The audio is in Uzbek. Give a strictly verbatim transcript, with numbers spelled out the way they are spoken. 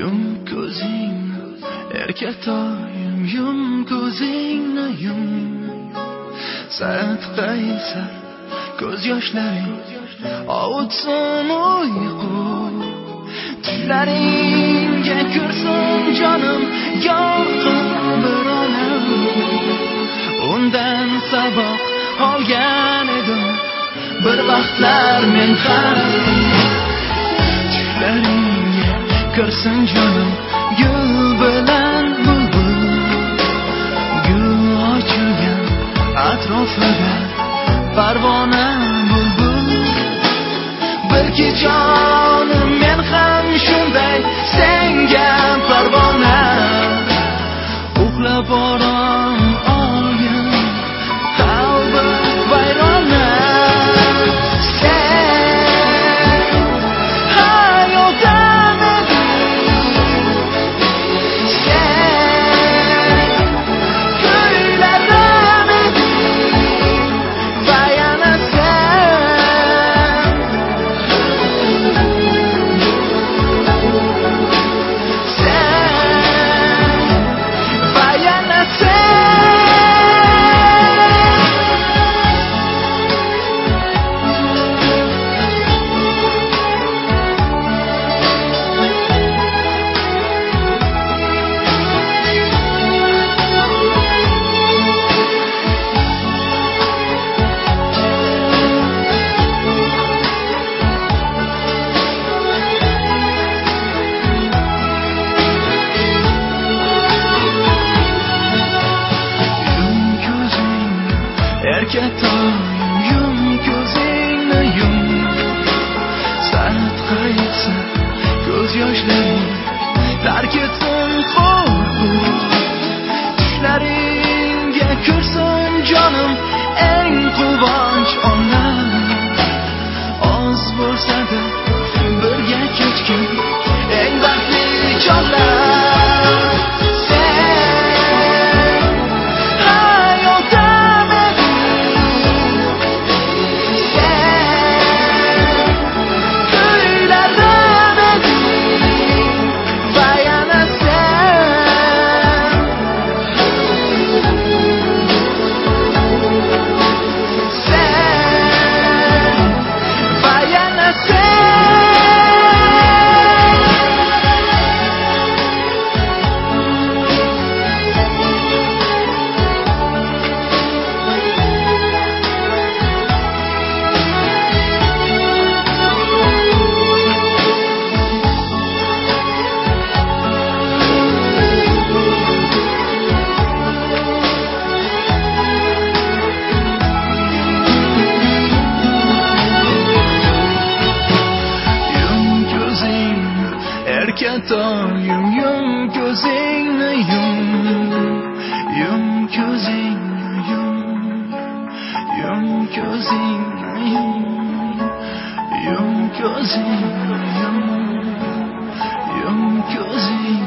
Yum ko'zing erkatoyim, yum ko'zingni yum. Sadqaysa ko'z yoshlaring ovutsin uyqu. Tushlaringga kirsin jonim yorqin bir olam. Undan saboq olgan edim bir vaqtlar men ham. Tushlaringga kirsin jonim gul bilan bulbul. Gul ochilgan atrofida parvona bulbul. Balki jonim men ham shunday senga parvona. Uxlab orom olgin qalbi vayrona. Erkatoyim, yum ko'zingni yum. Sadqaysa ko'z yoshlaring tark etsin qo'rquv. Tushlaringga kirsin jonim eng quvonch onam. Oz bo'lsa-da birga kechgan eng baxtli chog'lar. Erkatoyim, yum ko'zingni yum. Yum ko'zingni yum. Yum ko'zingni yum. Yum ko'zingni yum. Yum ko'zingni